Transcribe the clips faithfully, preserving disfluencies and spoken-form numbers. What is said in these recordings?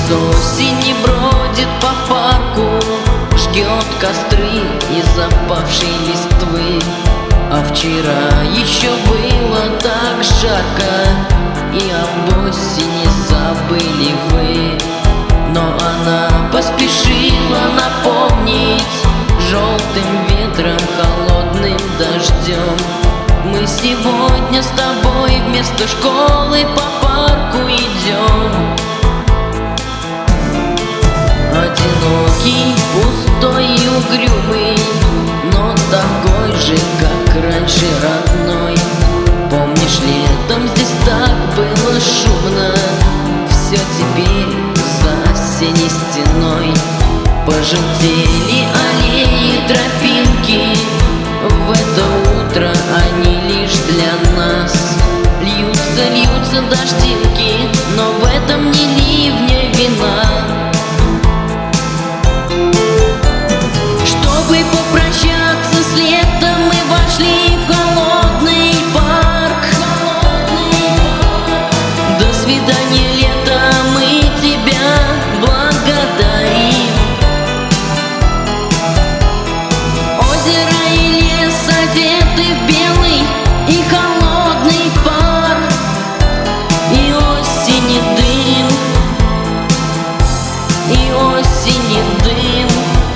С осени бродит по парку, жгет костры из опавшей листвы. А вчера еще было так жарко, и об осени забыли вы. Но она поспешила напомнить желтым ветром, холодным дождем. Мы сегодня с тобой вместо школы по парку идем. Одинокий, пустой и угрюмый, но такой же, как раньше, родной. Помнишь, летом здесь так было шумно, все теперь за осенней стеной. Пожелтели аллеи, тропинки, в это утро они лишь для нас. Льются, льются дождинки, но в этом не ливня вина. Чтобы попрощаться с летом, мы вошли в холодный парк. До свидания, лето, мы тебя благодарим. Озеро и лес одеты в белый и холодный пар, и осени дым, и осени дым,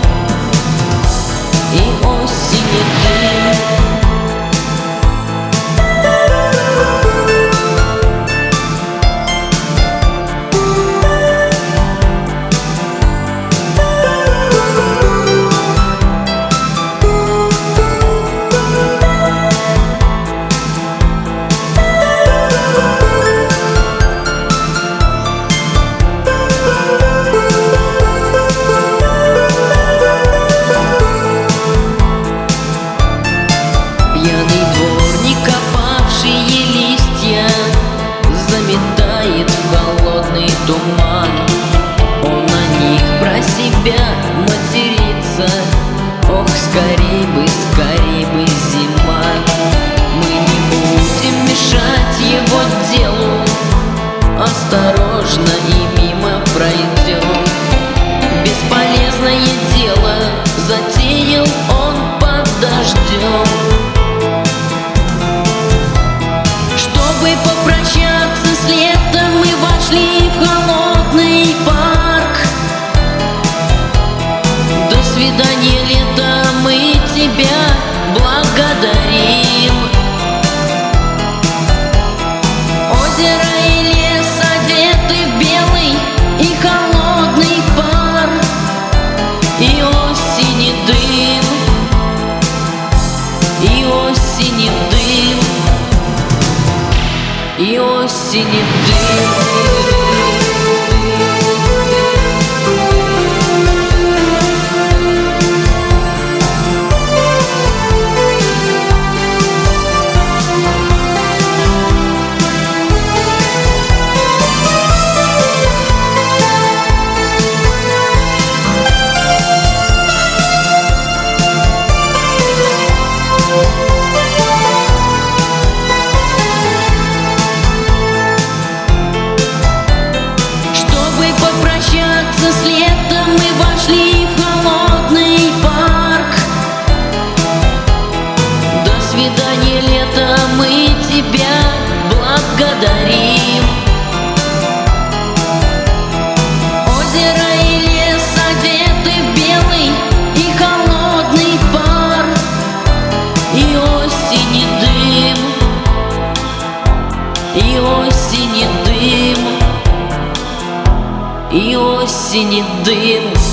и осени дым. Пьяный дворник, опавшие листья, заметает в холодный туман. Он на них про себя матерится. Ох, скорей бы, скорей бы зима. Мы не будем мешать его делу, осторожно и мимо пройдем. Бесполезное дело затеял он под дождем. Чтобы попрощаться с летом, мы вошли в холодный парк. До свидания, лето, мы тебя благодарим. Озеро и лес одеты в белый и холодный пар, и осени дым, и осени дым, и осени дым. С летом мы вошли в холодный парк. До свидания, лето, мы тебя благодарим. Озеро и лес одеты в белый и холодный пар, и осени дым, и осени дым, и осени дым.